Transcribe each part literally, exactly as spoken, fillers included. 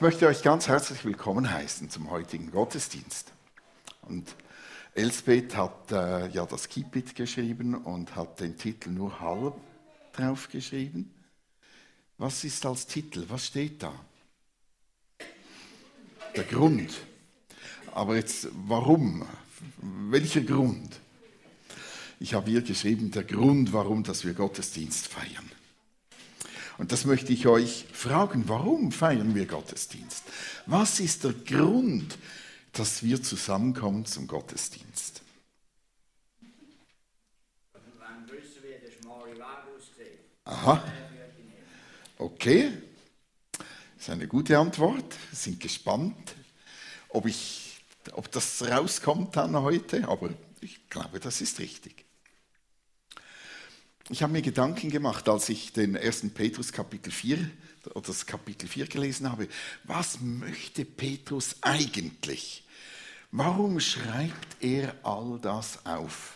möchte euch ganz herzlich willkommen heißen zum heutigen Gottesdienst. Und Elsbeth hat äh, ja das Kipit geschrieben und hat den Titel nur halb draufgeschrieben. Was ist als Titel? Was steht da? Der Grund. Aber jetzt, warum? Welcher Grund? Ich habe hier geschrieben, der Grund, warum dass wir Gottesdienst feiern. Und das möchte ich euch fragen, warum feiern wir Gottesdienst? Was ist der Grund, dass wir zusammenkommen zum Gottesdienst? Aha, okay, das ist eine gute Antwort. Wir sind gespannt, ob, ich, ob das rauskommt dann heute, aber ich glaube, das ist richtig. Ich habe mir Gedanken gemacht, als ich den ersten Petrus Kapitel vier oder das Kapitel vier gelesen habe. Was möchte Petrus eigentlich? Warum schreibt er all das auf?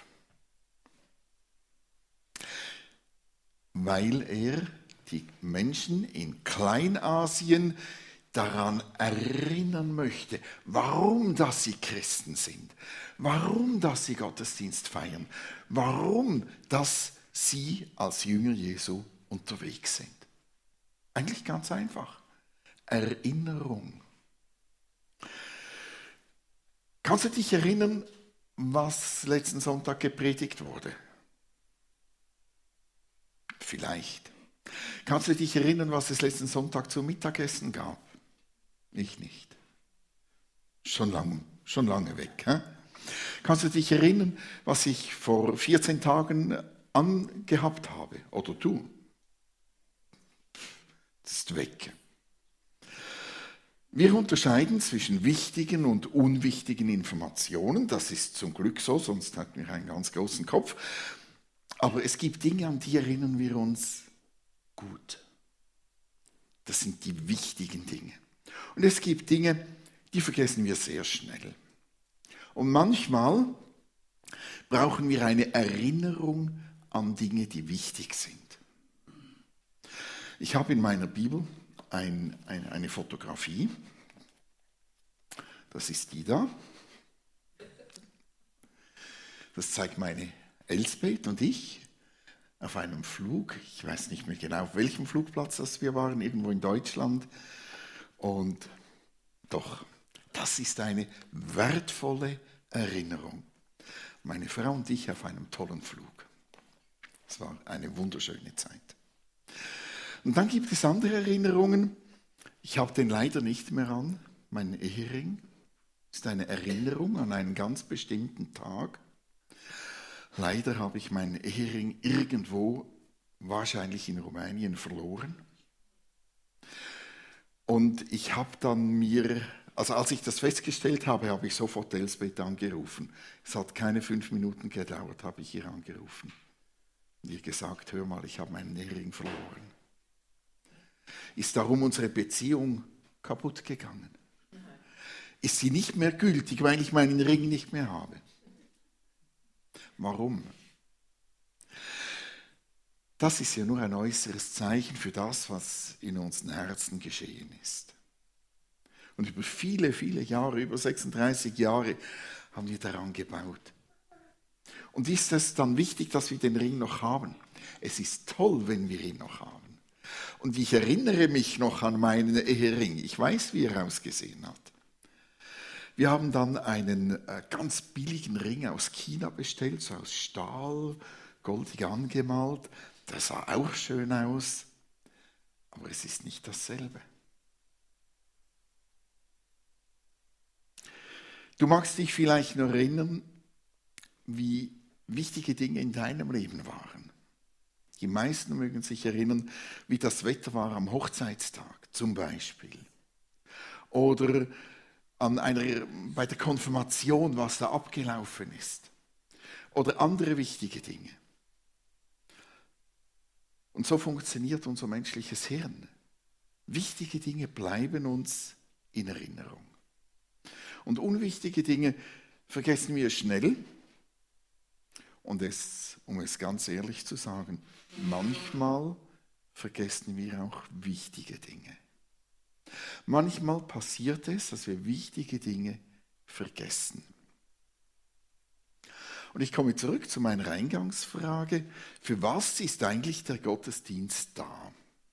Weil er die Menschen in Kleinasien daran erinnern möchte, warum dass sie Christen sind, warum dass sie Gottesdienst feiern, warum dass sie als Jünger Jesu unterwegs sind. Eigentlich ganz einfach. Erinnerung. Kannst du dich erinnern, was letzten Sonntag gepredigt wurde? Vielleicht. Kannst du dich erinnern, was es letzten Sonntag zum Mittagessen gab? Ich nicht. Schon lange, schon lange weg. Hä? Kannst du dich erinnern, was ich vor vierzehn Tagen angehabt habe? Oder du? Das ist weg. Wir unterscheiden zwischen wichtigen und unwichtigen Informationen. Das ist zum Glück so, sonst hätten wir einen ganz großen Kopf. Aber es gibt Dinge, an die erinnern wir uns gut. Das sind die wichtigen Dinge. Und es gibt Dinge, die vergessen wir sehr schnell. Und manchmal brauchen wir eine Erinnerung an Dinge, die wichtig sind. Ich habe in meiner Bibel ein, ein, eine Fotografie. Das ist die da. Das zeigt meine Elsbeth und ich auf einem Flug. Ich weiß nicht mehr genau, auf welchem Flugplatz das wir waren, irgendwo in Deutschland. Und doch, das ist eine wertvolle Erinnerung. Meine Frau und ich auf einem tollen Flug. Es war eine wunderschöne Zeit. Und dann gibt es andere Erinnerungen. Ich habe den leider nicht mehr an, meinen Ehering. Das ist eine Erinnerung an einen ganz bestimmten Tag. Leider habe ich meinen Ehering irgendwo, wahrscheinlich in Rumänien, verloren. Und ich habe dann mir, also als ich das festgestellt habe, habe ich sofort Elsbeth angerufen. Es hat keine fünf Minuten gedauert, habe ich ihr angerufen. Und ihr gesagt, hör mal, ich habe meinen Ehering verloren. Ist darum unsere Beziehung kaputt gegangen? Ist sie nicht mehr gültig, weil ich meinen Ring nicht mehr habe? Warum? Das ist ja nur ein äußeres Zeichen für das, was in unseren Herzen geschehen ist. Und über viele, viele Jahre, über sechsunddreißig Jahre, haben wir daran gebaut. Und ist es dann wichtig, dass wir den Ring noch haben? Es ist toll, wenn wir ihn noch haben. Und ich erinnere mich noch an meinen Ehering. Ich weiß, wie er ausgesehen hat. Wir haben dann einen ganz billigen Ring aus China bestellt, so aus Stahl, goldig angemalt. Der sah auch schön aus, aber es ist nicht dasselbe. Du magst dich vielleicht noch erinnern, wie wichtige Dinge in deinem Leben waren. Die meisten mögen sich erinnern, wie das Wetter war am Hochzeitstag zum Beispiel. Oder an einer, bei der Konfirmation, was da abgelaufen ist. Oder andere wichtige Dinge. Und so funktioniert unser menschliches Hirn. Wichtige Dinge bleiben uns in Erinnerung. Und unwichtige Dinge vergessen wir schnell. Und es, um es ganz ehrlich zu sagen, manchmal vergessen wir auch wichtige Dinge. Manchmal passiert es, dass wir wichtige Dinge vergessen. Und ich komme zurück zu meiner Eingangsfrage. Für was ist eigentlich der Gottesdienst da?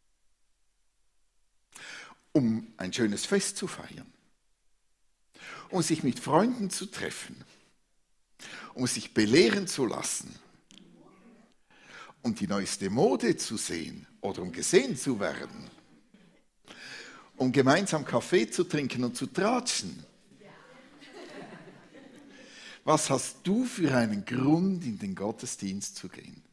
Um ein schönes Fest zu feiern, um sich mit Freunden zu treffen, um sich belehren zu lassen, um die neueste Mode zu sehen oder um gesehen zu werden, um gemeinsam Kaffee zu trinken und zu tratschen. Was hast du für einen Grund, in den Gottesdienst zu gehen?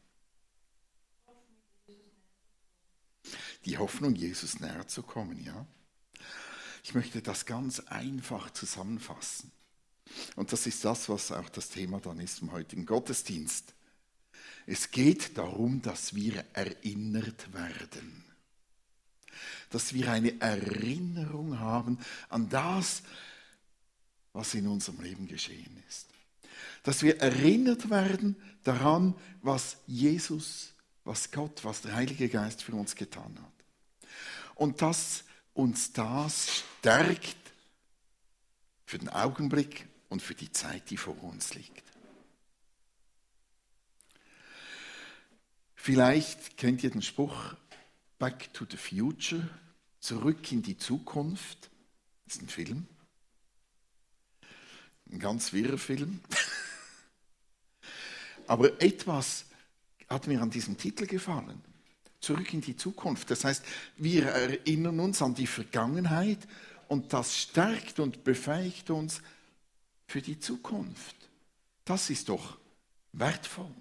Die Hoffnung, Jesus näher zu kommen, ja. Ich möchte das ganz einfach zusammenfassen. Und das ist das, was auch das Thema dann ist im heutigen Gottesdienst. Es geht darum, dass wir erinnert werden. Dass wir eine Erinnerung haben an das, was in unserem Leben geschehen ist. Dass wir erinnert werden daran, was Jesus, was Gott, was der Heilige Geist für uns getan hat. Und dass uns das stärkt für den Augenblick und für die Zeit, die vor uns liegt. Vielleicht kennt ihr den Spruch Back to the Future, zurück in die Zukunft. Das ist ein Film. Ein ganz wirrer Film. Aber etwas hat mir an diesem Titel gefallen. Zurück in die Zukunft. Das heißt, wir erinnern uns an die Vergangenheit und das stärkt und befähigt uns für die Zukunft. Das ist doch wertvoll.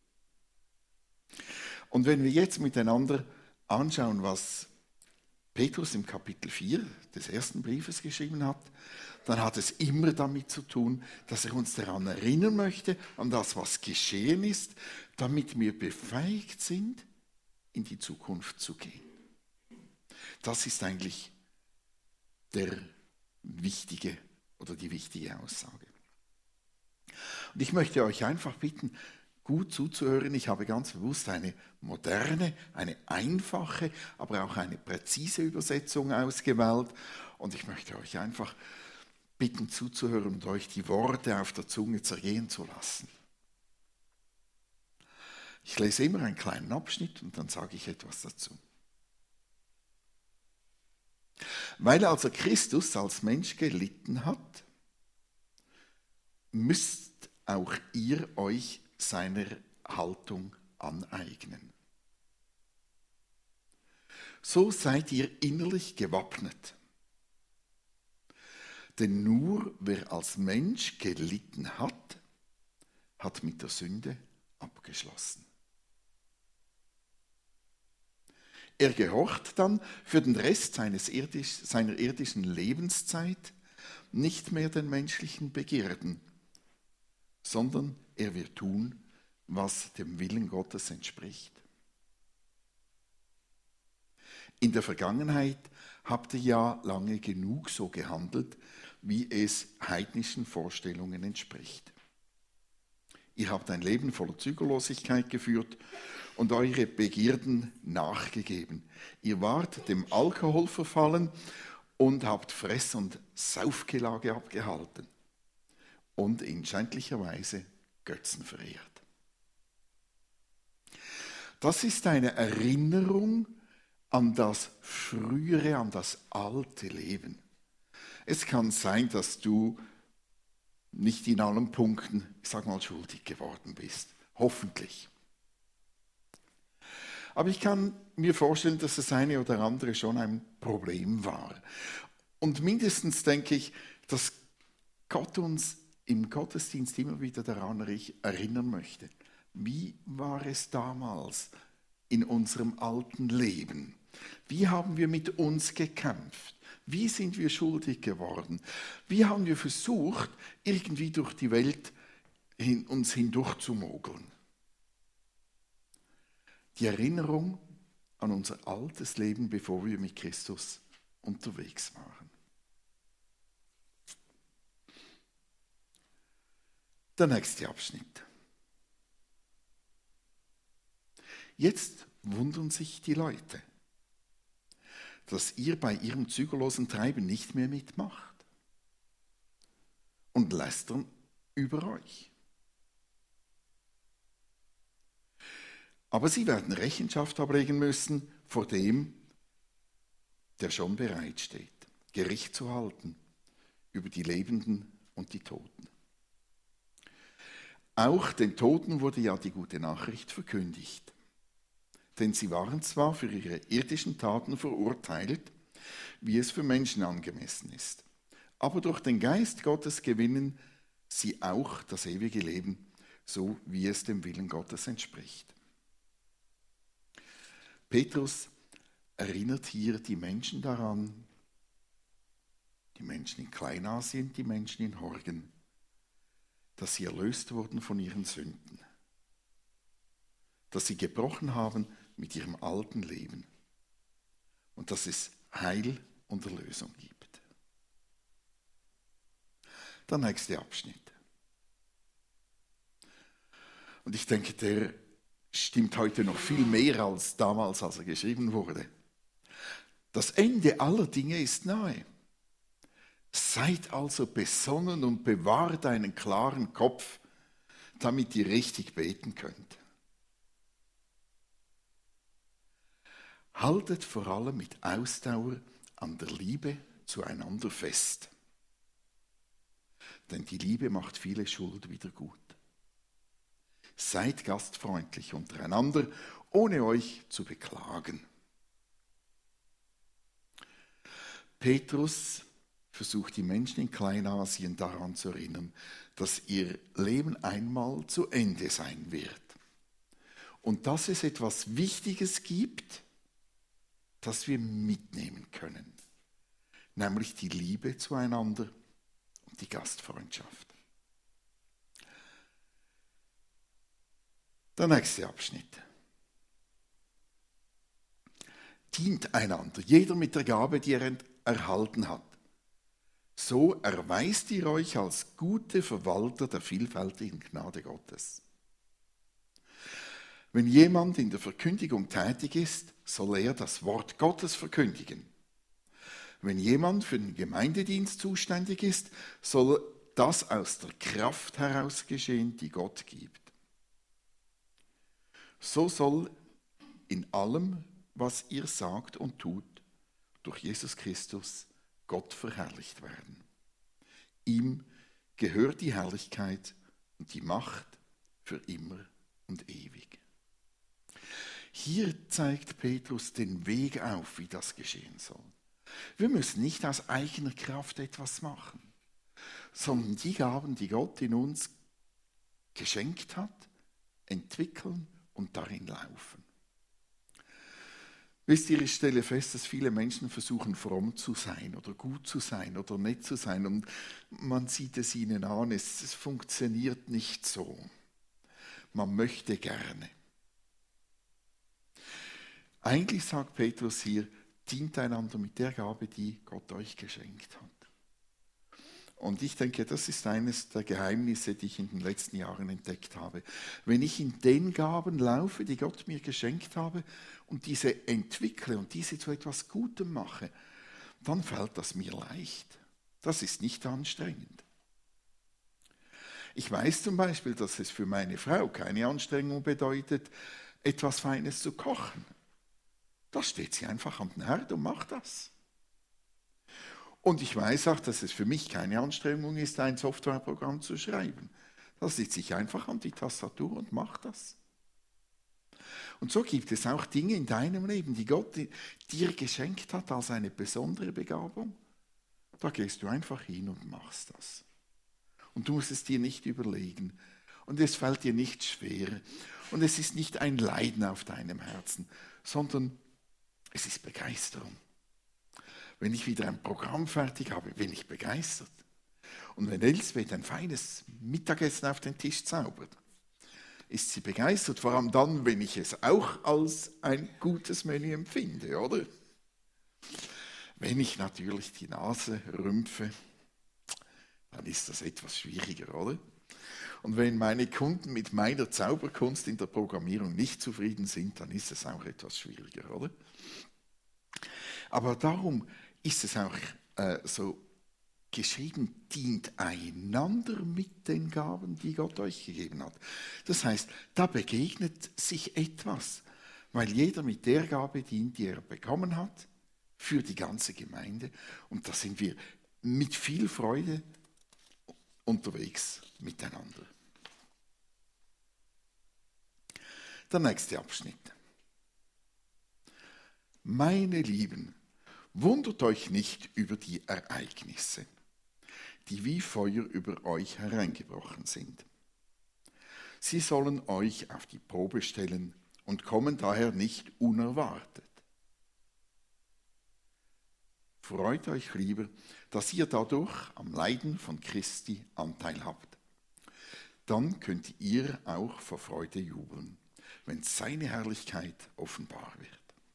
Und wenn wir jetzt miteinander anschauen, was Petrus im Kapitel vier des ersten Briefes geschrieben hat, dann hat es immer damit zu tun, dass er uns daran erinnern möchte, an das, was geschehen ist, damit wir befähigt sind, in die Zukunft zu gehen. Das ist eigentlich der wichtige oder die wichtige Aussage. Und ich möchte euch einfach bitten, gut zuzuhören. Ich habe ganz bewusst eine moderne, eine einfache, aber auch eine präzise Übersetzung ausgewählt. Und ich möchte euch einfach bitten zuzuhören und euch die Worte auf der Zunge zergehen zu lassen. Ich lese immer einen kleinen Abschnitt und dann sage ich etwas dazu. Weil also Christus als Mensch gelitten hat, müsst auch ihr euch seiner Haltung aneignen. So seid ihr innerlich gewappnet. Denn nur wer als Mensch gelitten hat, hat mit der Sünde abgeschlossen. Er gehorcht dann für den Rest seines irdisch, seiner irdischen Lebenszeit nicht mehr den menschlichen Begierden, sondern er wird tun, was dem Willen Gottes entspricht. In der Vergangenheit habt ihr ja lange genug so gehandelt, wie es heidnischen Vorstellungen entspricht. Ihr habt ein Leben voller Zügellosigkeit geführt und eure Begierden nachgegeben. Ihr wart dem Alkohol verfallen und habt Fress- und Saufgelage abgehalten und in schändlicher Weise Götzen verehrt. Das ist eine Erinnerung an das frühere, an das alte Leben. Es kann sein, dass du nicht in allen Punkten, ich sag mal, schuldig geworden bist. Hoffentlich. Aber ich kann mir vorstellen, dass das eine oder andere schon ein Problem war. Und mindestens denke ich, dass Gott uns im Gottesdienst immer wieder daran erinnern möchte. Wie war es damals in unserem alten Leben? Wie haben wir mit uns gekämpft? Wie sind wir schuldig geworden? Wie haben wir versucht, irgendwie durch die Welt hin, uns hindurchzumogeln? Die Erinnerung an unser altes Leben, bevor wir mit Christus unterwegs waren. Der nächste Abschnitt. Jetzt wundern sich die Leute, dass ihr bei ihrem zügellosen Treiben nicht mehr mitmacht und lästern über euch. Aber sie werden Rechenschaft ablegen müssen vor dem, der schon bereitsteht, Gericht zu halten über die Lebenden und die Toten. Auch den Toten wurde ja die gute Nachricht verkündigt. Denn sie waren zwar für ihre irdischen Taten verurteilt, wie es für Menschen angemessen ist, aber durch den Geist Gottes gewinnen sie auch das ewige Leben, so wie es dem Willen Gottes entspricht. Petrus erinnert hier die Menschen daran, die Menschen in Kleinasien, die Menschen in Horgen, dass sie erlöst wurden von ihren Sünden, dass sie gebrochen haben mit ihrem alten Leben und dass es Heil und Erlösung gibt. Der nächste Abschnitt. Und ich denke, der stimmt heute noch viel mehr als damals, als er geschrieben wurde. Das Ende aller Dinge ist nahe. Seid also besonnen und bewahrt einen klaren Kopf, damit ihr richtig beten könnt. Haltet vor allem mit Ausdauer an der Liebe zueinander fest. Denn die Liebe macht viele Schuld wieder gut. Seid gastfreundlich untereinander, ohne euch zu beklagen. Petrus versucht die Menschen in Kleinasien daran zu erinnern, dass ihr Leben einmal zu Ende sein wird. Und dass es etwas Wichtiges gibt, das wir mitnehmen können. Nämlich die Liebe zueinander und die Gastfreundschaft. Der nächste Abschnitt. Dient einander, jeder mit der Gabe, die er erhalten hat. So erweist ihr euch als gute Verwalter der vielfältigen Gnade Gottes. Wenn jemand in der Verkündigung tätig ist, soll er das Wort Gottes verkündigen. Wenn jemand für den Gemeindedienst zuständig ist, soll das aus der Kraft heraus geschehen, die Gott gibt. So soll in allem, was ihr sagt und tut, durch Jesus Christus Gott verherrlicht werden. Ihm gehört die Herrlichkeit und die Macht für immer und ewig. Hier zeigt Petrus den Weg auf, wie das geschehen soll. Wir müssen nicht aus eigener Kraft etwas machen, sondern die Gaben, die Gott in uns geschenkt hat, entwickeln und darin laufen. Wisst ihr, ich stelle fest, dass viele Menschen versuchen, fromm zu sein oder gut zu sein oder nett zu sein. Und man sieht es ihnen an, es, es funktioniert nicht so. Man möchte gerne. Eigentlich sagt Petrus hier, dient einander mit der Gabe, die Gott euch geschenkt hat. Und ich denke, das ist eines der Geheimnisse, die ich in den letzten Jahren entdeckt habe. Wenn ich in den Gaben laufe, die Gott mir geschenkt habe und diese entwickle und diese zu etwas Gutem mache, dann fällt das mir leicht. Das ist nicht anstrengend. Ich weiß zum Beispiel, dass es für meine Frau keine Anstrengung bedeutet, etwas Feines zu kochen. Da steht sie einfach am Herd und macht das. Und ich weiß auch, dass es für mich keine Anstrengung ist, ein Softwareprogramm zu schreiben. Da sitze ich einfach an die Tastatur und mache das. Und so gibt es auch Dinge in deinem Leben, die Gott dir geschenkt hat als eine besondere Begabung. Da gehst du einfach hin und machst das. Und du musst es dir nicht überlegen. Und es fällt dir nicht schwer. Und es ist nicht ein Leiden auf deinem Herzen, sondern es ist Begeisterung. Wenn ich wieder ein Programm fertig habe, bin ich begeistert. Und wenn Elsbeth ein feines Mittagessen auf den Tisch zaubert, ist sie begeistert, vor allem dann, wenn ich es auch als ein gutes Menü empfinde, oder? Wenn ich natürlich die Nase rümpfe, dann ist das etwas schwieriger, oder? Und wenn meine Kunden mit meiner Zauberkunst in der Programmierung nicht zufrieden sind, dann ist es auch etwas schwieriger, oder? Aber darum ist es auch äh, so geschrieben, dient einander mit den Gaben, die Gott euch gegeben hat. Das heißt, da begegnet sich etwas, weil jeder mit der Gabe dient, die er bekommen hat, für die ganze Gemeinde. Und da sind wir mit viel Freude unterwegs miteinander. Der nächste Abschnitt. Meine Lieben, wundert euch nicht über die Ereignisse, die wie Feuer über euch hereingebrochen sind. Sie sollen euch auf die Probe stellen und kommen daher nicht unerwartet. Freut euch lieber, dass ihr dadurch am Leiden von Christi Anteil habt. Dann könnt ihr auch vor Freude jubeln, wenn seine Herrlichkeit offenbar wird.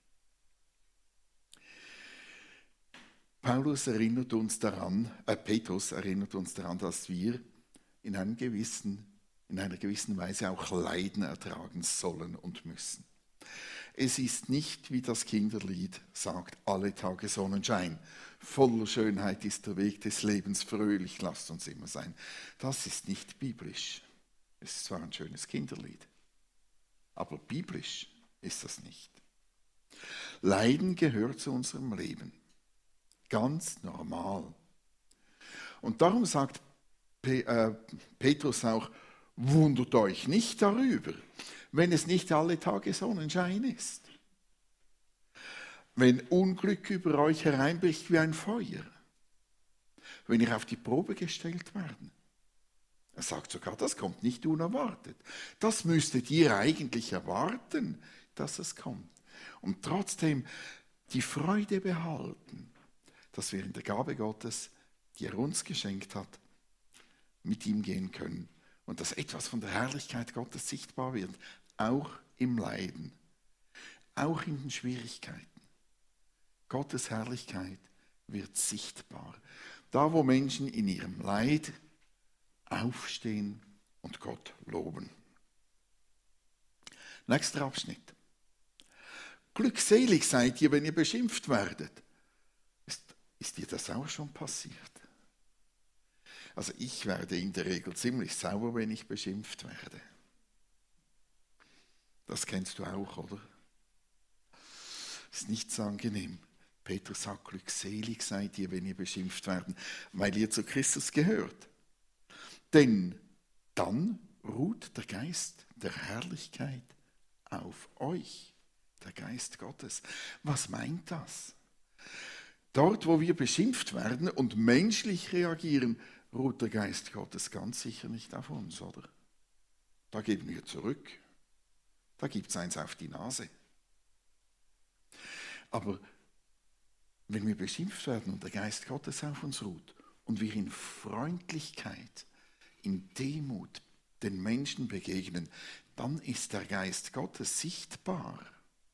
Paulus erinnert uns daran, äh, Petrus erinnert uns daran, dass wir in, einem gewissen, in einer gewissen Weise auch Leiden ertragen sollen und müssen. Es ist nicht, wie das Kinderlied sagt, alle Tage Sonnenschein. Voller Schönheit ist der Weg des Lebens, fröhlich lasst uns immer sein. Das ist nicht biblisch. Es ist zwar ein schönes Kinderlied, aber biblisch ist das nicht. Leiden gehört zu unserem Leben. Ganz normal. Und darum sagt Petrus auch, wundert euch nicht darüber, wenn es nicht alle Tage Sonnenschein ist. Wenn Unglück über euch hereinbricht wie ein Feuer. Wenn ihr auf die Probe gestellt werdet. Er sagt sogar, das kommt nicht unerwartet. Das müsstet ihr eigentlich erwarten, dass es kommt. Und trotzdem die Freude behalten, dass wir in der Gabe Gottes, die er uns geschenkt hat, mit ihm gehen können. Und dass etwas von der Herrlichkeit Gottes sichtbar wird, auch im Leiden, auch in den Schwierigkeiten. Gottes Herrlichkeit wird sichtbar. Da, wo Menschen in ihrem Leid aufstehen und Gott loben. Nächster Abschnitt. Glückselig seid ihr, wenn ihr beschimpft werdet. Ist, ist dir das auch schon passiert? Also ich werde in der Regel ziemlich sauer, wenn ich beschimpft werde. Das kennst du auch, oder? Ist nicht so angenehm. Petrus sagt, glückselig seid ihr, wenn ihr beschimpft werdet, weil ihr zu Christus gehört. Denn dann ruht der Geist der Herrlichkeit auf euch, der Geist Gottes. Was meint das? Dort, wo wir beschimpft werden und menschlich reagieren, ruht der Geist Gottes ganz sicher nicht auf uns, oder? Da geben wir zurück. Da gibt es eins auf die Nase. Aber wenn wir beschimpft werden und der Geist Gottes auf uns ruht und wir in Freundlichkeit, in Demut den Menschen begegnen, dann ist der Geist Gottes sichtbar.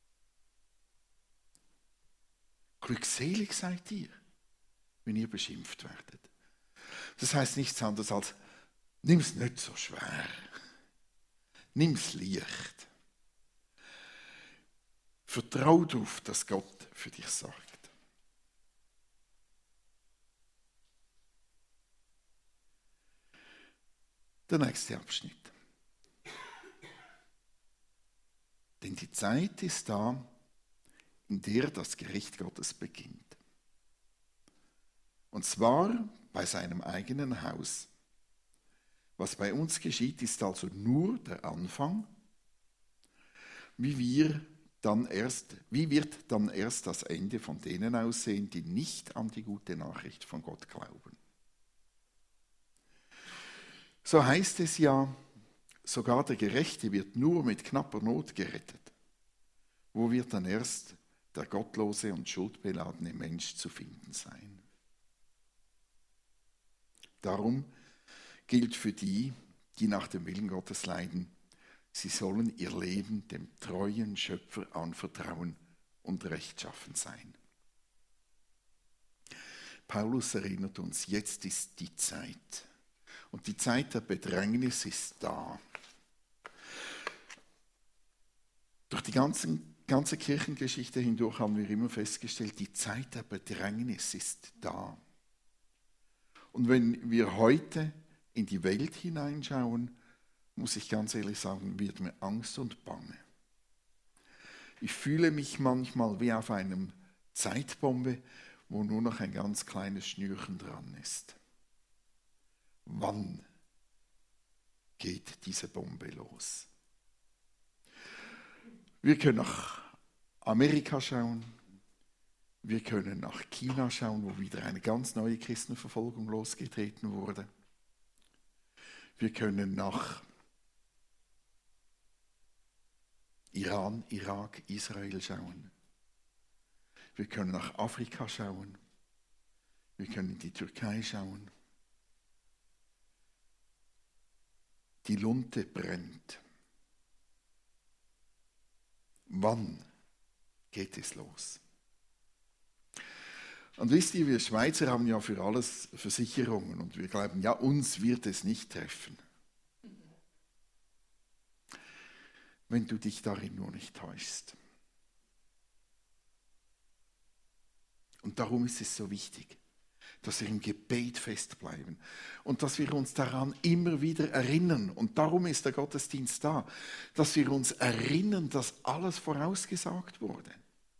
Glückselig seid ihr, wenn ihr beschimpft werdet. Das heißt nichts anderes als, nimm es nicht so schwer. Nimm es leicht. Vertrau darauf, dass Gott für dich sorgt. Der nächste Abschnitt. Denn die Zeit ist da, in der das Gericht Gottes beginnt. Und zwar bei seinem eigenen Haus. Was bei uns geschieht, ist also nur der Anfang. Wie wir dann erst, wie wird dann erst das Ende von denen aussehen, die nicht an die gute Nachricht von Gott glauben? So heißt es ja, sogar der Gerechte wird nur mit knapper Not gerettet. Wo wird dann erst der gottlose und schuldbeladene Mensch zu finden sein? Darum gilt für die, die nach dem Willen Gottes leiden, sie sollen ihr Leben dem treuen Schöpfer anvertrauen und rechtschaffen sein. Paulus erinnert uns, jetzt ist die Zeit. Und die Zeit der Bedrängnis ist da. Durch die ganzen ganze Kirchengeschichte hindurch haben wir immer festgestellt, die Zeit der Bedrängnis ist da. Und wenn wir heute in die Welt hineinschauen, muss ich ganz ehrlich sagen, wird mir Angst und Bange. Ich fühle mich manchmal wie auf einem Zeitbombe, wo nur noch ein ganz kleines Schnürchen dran ist. Wann geht diese Bombe los? Wir können nach Amerika schauen, wir können nach China schauen, wo wieder eine ganz neue Christenverfolgung losgetreten wurde. Wir können nach Iran, Irak, Israel schauen. Wir können nach Afrika schauen. Wir können in die Türkei schauen. Die Lunte brennt. Wann geht es los? Und wisst ihr, wir Schweizer haben ja für alles Versicherungen und wir glauben, ja, uns wird es nicht treffen. Wenn du dich darin nur nicht täuschst. Und darum ist es so wichtig, dass wir im Gebet festbleiben und dass wir uns daran immer wieder erinnern. Und darum ist der Gottesdienst da, dass wir uns erinnern, dass alles vorausgesagt wurde.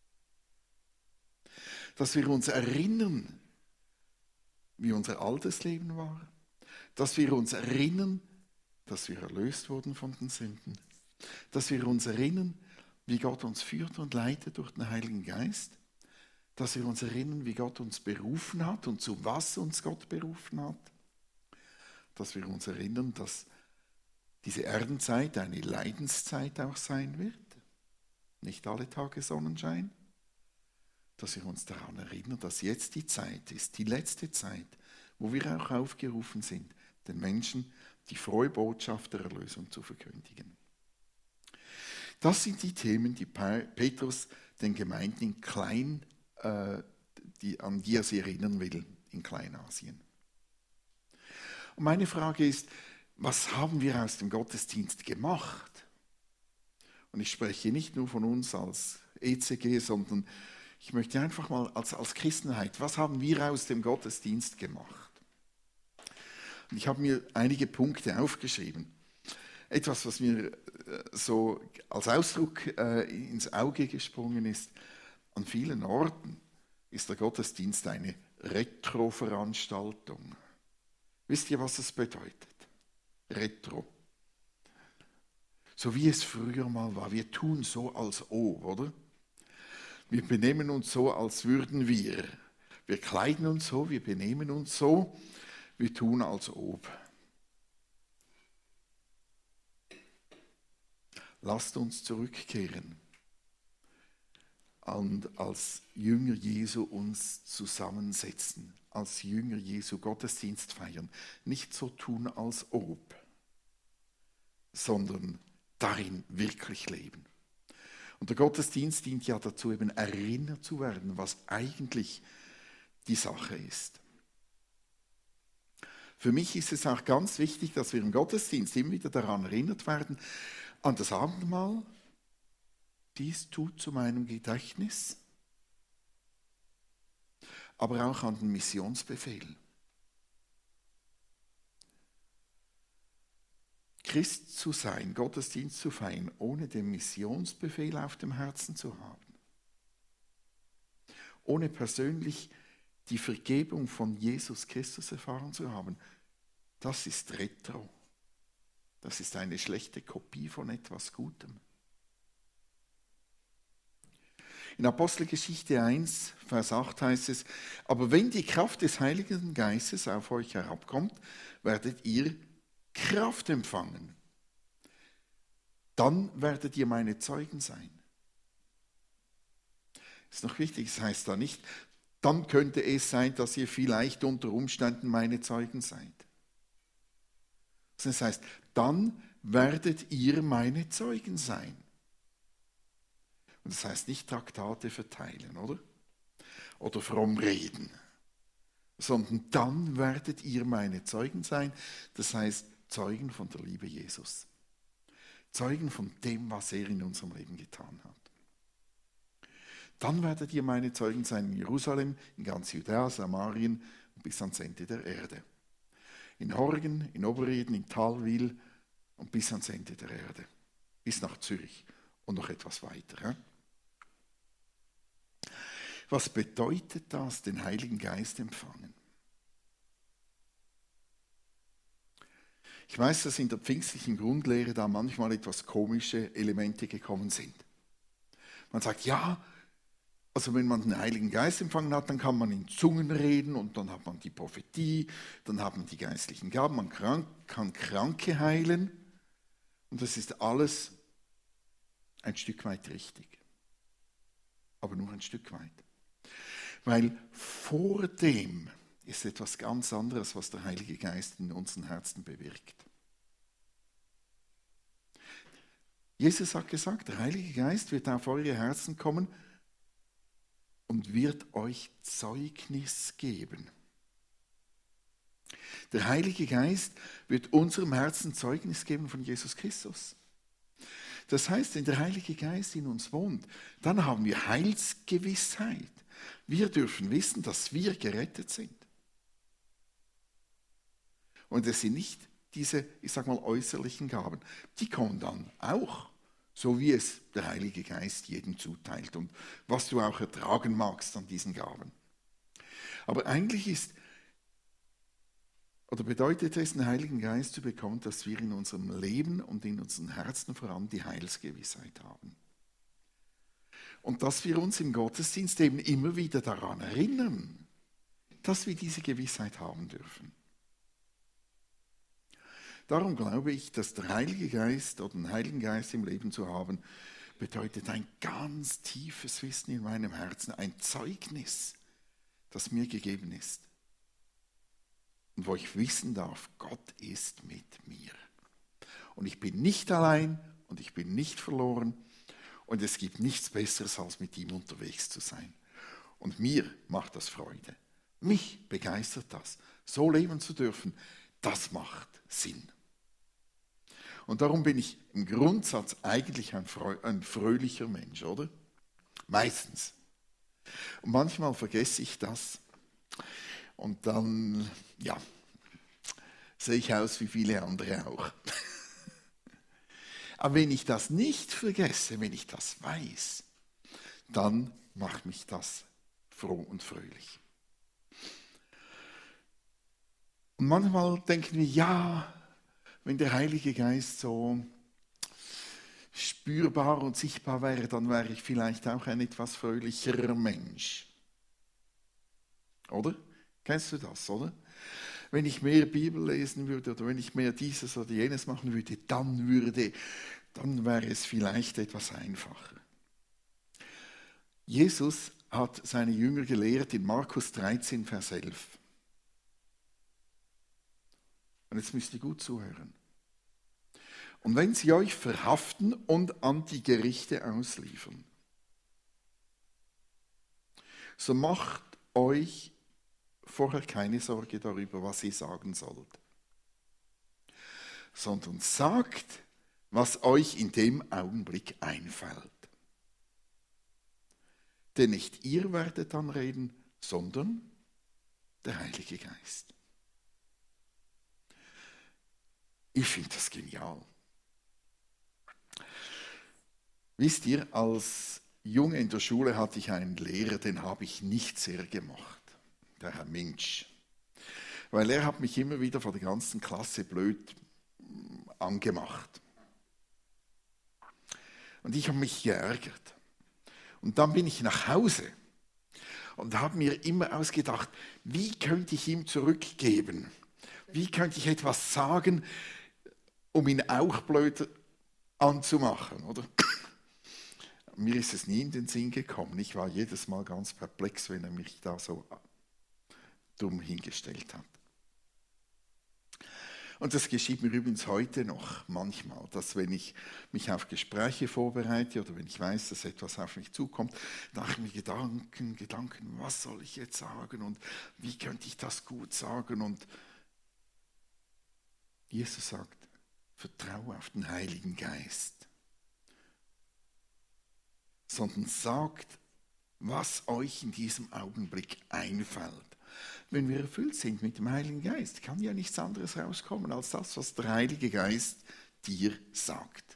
Dass wir uns erinnern, wie unser altes Leben war. Dass wir uns erinnern, dass wir erlöst wurden von den Sünden. Dass wir uns erinnern, wie Gott uns führt und leitet durch den Heiligen Geist. Dass wir uns erinnern, wie Gott uns berufen hat und zu was uns Gott berufen hat. Dass wir uns erinnern, dass diese Erdenzeit eine Leidenszeit auch sein wird. Nicht alle Tage Sonnenschein. Dass wir uns daran erinnern, dass jetzt die Zeit ist, die letzte Zeit, wo wir auch aufgerufen sind, den Menschen die frohe Botschaft der Erlösung zu verkündigen. Das sind die Themen, die Petrus den Gemeinden in Klein, äh, die, an die er sie erinnern will, in Kleinasien. Und meine Frage ist, was haben wir aus dem Gottesdienst gemacht? Und ich spreche nicht nur von uns als E C G, sondern ich möchte einfach mal als, als Christenheit, was haben wir aus dem Gottesdienst gemacht? Und ich habe mir einige Punkte aufgeschrieben. Etwas, was mir so als Ausdruck äh, ins Auge gesprungen ist, an vielen Orten ist der Gottesdienst eine Retro-Veranstaltung. Wisst ihr, was das bedeutet? Retro. So wie es früher mal war. Wir tun so als ob, oder? Wir benehmen uns so, als würden wir. Wir kleiden uns so, wir benehmen uns so, wir tun als ob. Lasst uns zurückkehren und als Jünger Jesu uns zusammensetzen, als Jünger Jesu Gottesdienst feiern. Nicht so tun als ob, sondern darin wirklich leben. Und der Gottesdienst dient ja dazu, eben erinnert zu werden, was eigentlich die Sache ist. Für mich ist es auch ganz wichtig, dass wir im Gottesdienst immer wieder daran erinnert werden, an das Abendmahl. Dies tut zu meinem Gedächtnis, aber auch an den Missionsbefehl. Christ zu sein, Gottesdienst zu feiern, ohne den Missionsbefehl auf dem Herzen zu haben. Ohne persönlich die Vergebung von Jesus Christus erfahren zu haben, das ist Retro. Das ist eine schlechte Kopie von etwas Gutem. In Apostelgeschichte eins, Vers acht heißt es, aber wenn die Kraft des Heiligen Geistes auf euch herabkommt, werdet ihr Kraft empfangen. Dann werdet ihr meine Zeugen sein. Das ist noch wichtig, das heißt da nicht, dann könnte es sein, dass ihr vielleicht unter Umständen meine Zeugen seid. Das heißt, dann werdet ihr meine Zeugen sein. Und das heißt nicht Traktate verteilen, oder? Oder fromm reden. Sondern dann werdet ihr meine Zeugen sein. Das heißt, Zeugen von der Liebe Jesus. Zeugen von dem, was er in unserem Leben getan hat. Dann werdet ihr meine Zeugen sein in Jerusalem, in ganz Judäa, Samarien und bis ans Ende der Erde. In Horgen, in Obereden, in Thalwil und bis ans Ende der Erde. Bis nach Zürich und noch etwas weiter. Was bedeutet das, den Heiligen Geist empfangen? Ich weiß, dass in der pfingstlichen Grundlehre da manchmal etwas komische Elemente gekommen sind. Man sagt, ja, also wenn man den Heiligen Geist empfangen hat, dann kann man in Zungen reden und dann hat man die Prophetie, dann hat man die geistlichen Gaben, man krank, kann Kranke heilen und das ist alles ein Stück weit richtig. Aber nur ein Stück weit. Weil vor dem ist etwas ganz anderes, was der Heilige Geist in unseren Herzen bewirkt. Jesus hat gesagt, der Heilige Geist wird auf eure Herzen kommen und wird euch Zeugnis geben. Der Heilige Geist wird unserem Herzen Zeugnis geben von Jesus Christus. Das heißt, wenn der Heilige Geist in uns wohnt, dann haben wir Heilsgewissheit. Wir dürfen wissen, dass wir gerettet sind. Und es sind nicht diese, ich sag mal, äußerlichen Gaben. Die kommen dann auch, so wie es der Heilige Geist jedem zuteilt und was du auch ertragen magst an diesen Gaben. Aber eigentlich ist, oder bedeutet es, den Heiligen Geist zu bekommen, dass wir in unserem Leben und in unseren Herzen vor allem die Heilsgewissheit haben. Und dass wir uns im Gottesdienst eben immer wieder daran erinnern, dass wir diese Gewissheit haben dürfen. Darum glaube ich, dass der Heilige Geist oder den Heiligen Geist im Leben zu haben, bedeutet ein ganz tiefes Wissen in meinem Herzen, ein Zeugnis, das mir gegeben ist. Und wo ich wissen darf, Gott ist mit mir. Und ich bin nicht allein und ich bin nicht verloren und es gibt nichts Besseres, als mit ihm unterwegs zu sein. Und mir macht das Freude. Mich begeistert das. So leben zu dürfen, das macht Sinn. Und darum bin ich im Grundsatz eigentlich ein, ein fröhlicher Mensch, oder? Meistens. Und manchmal vergesse ich das. Und dann, ja, sehe ich aus wie viele andere auch. Aber wenn ich das nicht vergesse, wenn ich das weiß, dann macht mich das froh und fröhlich. Und manchmal denken wir, ja, wenn der Heilige Geist so spürbar und sichtbar wäre, dann wäre ich vielleicht auch ein etwas fröhlicherer Mensch. Oder? Kennst du das, oder? Wenn ich mehr Bibel lesen würde oder wenn ich mehr dieses oder jenes machen würde, dann würde, dann wäre es vielleicht etwas einfacher. Jesus hat seine Jünger gelehrt in Markus dreizehn, Vers elf. Und jetzt müsst ihr gut zuhören. Und wenn sie euch verhaften und an die Gerichte ausliefern, so macht euch vorher keine Sorge darüber, was ihr sagen sollt, sondern sagt, was euch in dem Augenblick einfällt. Denn nicht ihr werdet dann reden, sondern der Heilige Geist. Ich finde das genial. Wisst ihr, als Junge in der Schule hatte ich einen Lehrer, den habe ich nicht sehr gemocht, der Herr Minsch. Weil er hat mich immer wieder vor der ganzen Klasse blöd angemacht. Und ich habe mich geärgert. Und dann bin ich nach Hause und habe mir immer ausgedacht, wie könnte ich ihm zurückgeben? Wie könnte ich etwas sagen, um ihn auch blöd anzumachen, oder? Mir ist es nie in den Sinn gekommen. Ich war jedes Mal ganz perplex, wenn er mich da so dumm hingestellt hat. Und das geschieht mir übrigens heute noch manchmal, dass wenn ich mich auf Gespräche vorbereite oder wenn ich weiß, dass etwas auf mich zukommt, mache ich mir Gedanken, Gedanken, was soll ich jetzt sagen und wie könnte ich das gut sagen? Und Jesus sagt, vertraue auf den Heiligen Geist, sondern sagt, was euch in diesem Augenblick einfällt. Wenn wir erfüllt sind mit dem Heiligen Geist, kann ja nichts anderes rauskommen als das, was der Heilige Geist dir sagt.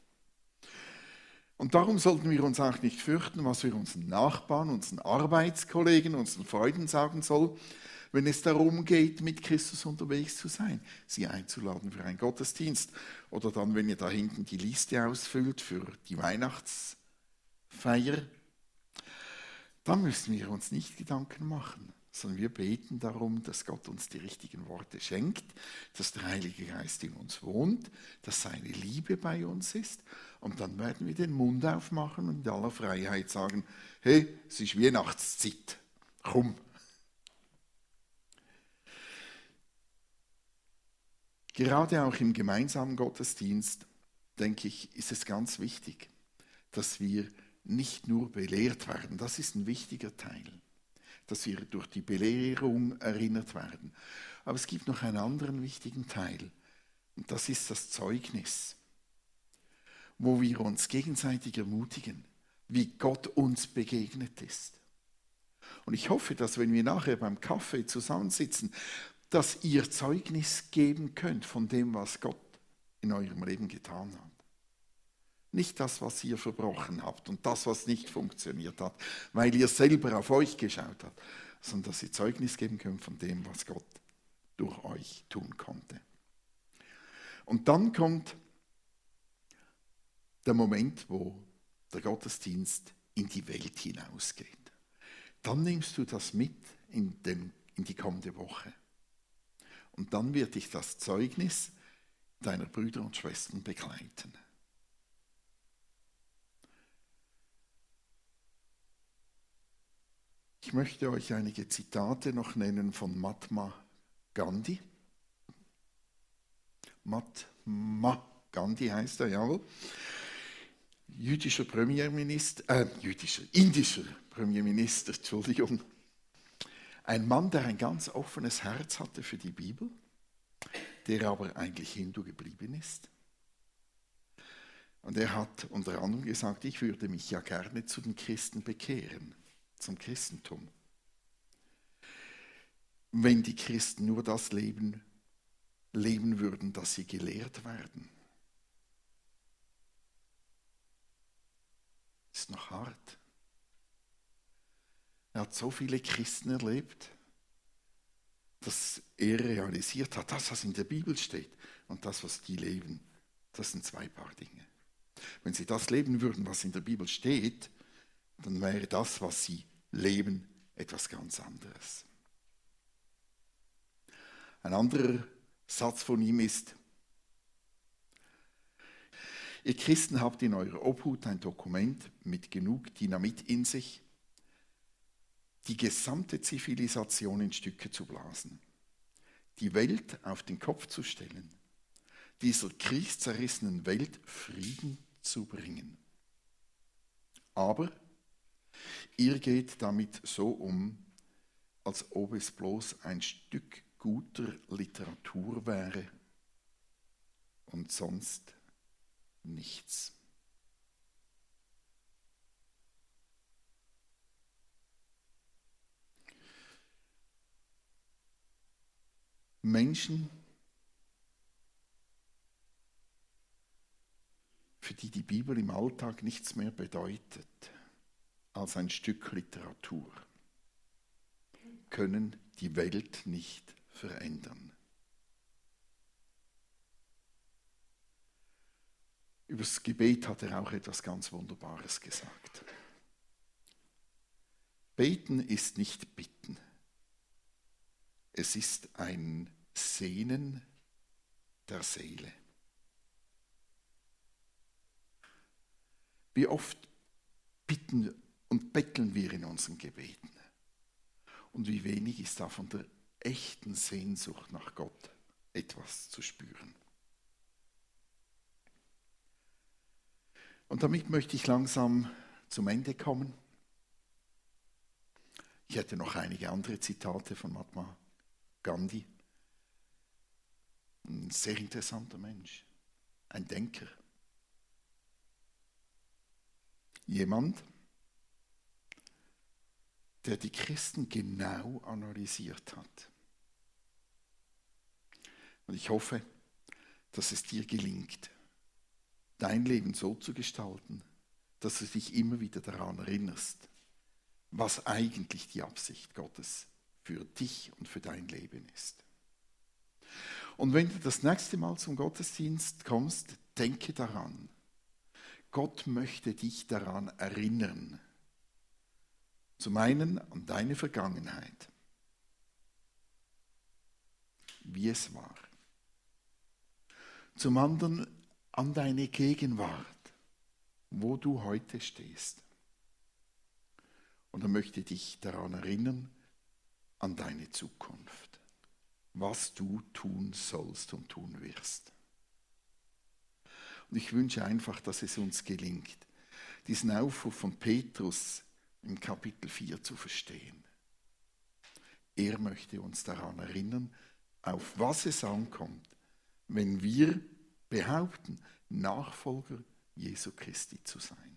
Und darum sollten wir uns auch nicht fürchten, was wir unseren Nachbarn, unseren Arbeitskollegen, unseren Freunden sagen sollen, wenn es darum geht, mit Christus unterwegs zu sein, sie einzuladen für einen Gottesdienst. Oder dann, wenn ihr da hinten die Liste ausfüllt für die Weihnachtsfeier, dann müssen wir uns nicht Gedanken machen, sondern wir beten darum, dass Gott uns die richtigen Worte schenkt, dass der Heilige Geist in uns wohnt, dass seine Liebe bei uns ist. Und dann werden wir den Mund aufmachen und in aller Freiheit sagen, hey, es ist Weihnachtszeit, komm. Gerade auch im gemeinsamen Gottesdienst, denke ich, ist es ganz wichtig, dass wir nicht nur belehrt werden. Das ist ein wichtiger Teil, dass wir durch die Belehrung erinnert werden. Aber es gibt noch einen anderen wichtigen Teil, und das ist das Zeugnis, wo wir uns gegenseitig ermutigen, wie Gott uns begegnet ist. Und ich hoffe, dass wenn wir nachher beim Kaffee zusammensitzen, dass ihr Zeugnis geben könnt von dem, was Gott in eurem Leben getan hat. Nicht das, was ihr verbrochen habt und das, was nicht funktioniert hat, weil ihr selber auf euch geschaut habt, sondern dass ihr Zeugnis geben könnt von dem, was Gott durch euch tun konnte. Und dann kommt der Moment, wo der Gottesdienst in die Welt hinausgeht. Dann nimmst du das mit in, den, in die kommende Woche. Und dann wird dich das Zeugnis deiner Brüder und Schwestern begleiten. Ich möchte euch einige Zitate noch nennen von Mahatma Gandhi. Mahatma Gandhi heißt er, jawohl. Jüdischer Premierminister, äh, jüdischer, indischer Premierminister, Entschuldigung. Ein Mann, der ein ganz offenes Herz hatte für die Bibel, der aber eigentlich Hindu geblieben ist. Und er hat unter anderem gesagt, ich würde mich ja gerne zu den Christen bekehren, zum Christentum. Wenn die Christen nur das leben, leben würden, das sie gelehrt werden. Ist noch hart. Er hat so viele Christen erlebt, dass er realisiert hat, das, was in der Bibel steht und das, was die leben, das sind zwei Paar Dinge. Wenn sie das leben würden, was in der Bibel steht, dann wäre das, was sie leben, etwas ganz anderes. Ein anderer Satz von ihm ist, ihr Christen habt in eurer Obhut ein Dokument mit genug Dynamit in sich, die gesamte Zivilisation in Stücke zu blasen, die Welt auf den Kopf zu stellen, dieser kriegszerrissenen Welt Frieden zu bringen. Aber ihr geht damit so um, als ob es bloß ein Stück guter Literatur wäre und sonst nichts. Menschen, für die die Bibel im Alltag nichts mehr bedeutet als ein Stück Literatur, können die Welt nicht verändern. Über das Gebet hat er auch etwas ganz Wunderbares gesagt. Beten ist nicht bitten. Es ist ein Sehnen der Seele. Wie oft bitten und betteln wir in unseren Gebeten? Und wie wenig ist da von der echten Sehnsucht nach Gott etwas zu spüren? Und damit möchte ich langsam zum Ende kommen. Ich hätte noch einige andere Zitate von Mahatma Gandhi. Ein sehr interessanter Mensch, ein Denker. Jemand, der die Christen genau analysiert hat. Und ich hoffe, dass es dir gelingt, dein Leben so zu gestalten, dass du dich immer wieder daran erinnerst, was eigentlich die Absicht Gottes für dich und für dein Leben ist. Und wenn du das nächste Mal zum Gottesdienst kommst, denke daran, Gott möchte dich daran erinnern. Zum einen an deine Vergangenheit, wie es war. Zum anderen an deine Gegenwart, wo du heute stehst. Und er möchte dich daran erinnern, an deine Zukunft, was du tun sollst und tun wirst. Und ich wünsche einfach, dass es uns gelingt, diesen Aufruf von Petrus im Kapitel vier zu verstehen. Er möchte uns daran erinnern, auf was es ankommt, wenn wir behaupten, Nachfolger Jesu Christi zu sein.